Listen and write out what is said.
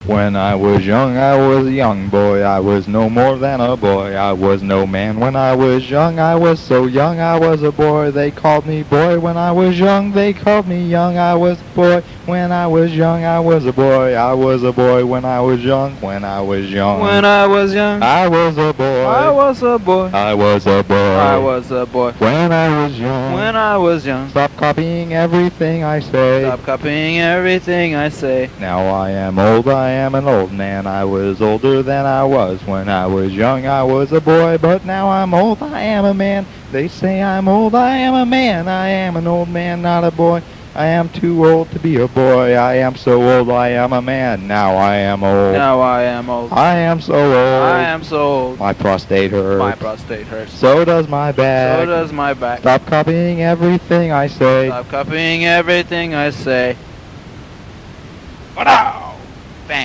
When I was young, I was a young boy. I was no more than a boy. I was no man when I was young. I was so young, I was a boy. They called me boy when I was young. They called me young, I was a boy. When I was young, I was a boy. I was a boy when I was young. When I was young. When I was young, I was a boy. I was a boy. I was a boy. I was a boy. When I was young. When I was young, Stop copying everything I say. stop copying everything I say. Now I am old, I am an old man. I was older than I was when I was young. I was a boy, but now I'm old, I am a man. They say I'm old, I am a man. I am an old man, not a boy. I am too old to be a boy. I am so old, I am a man. Now I am old. Now I am old. I am so old. I am so old. My prostate hurts. My prostate hurts. So does my back. So does my back. Stop copying everything I say. Stop copying everything I say. What up?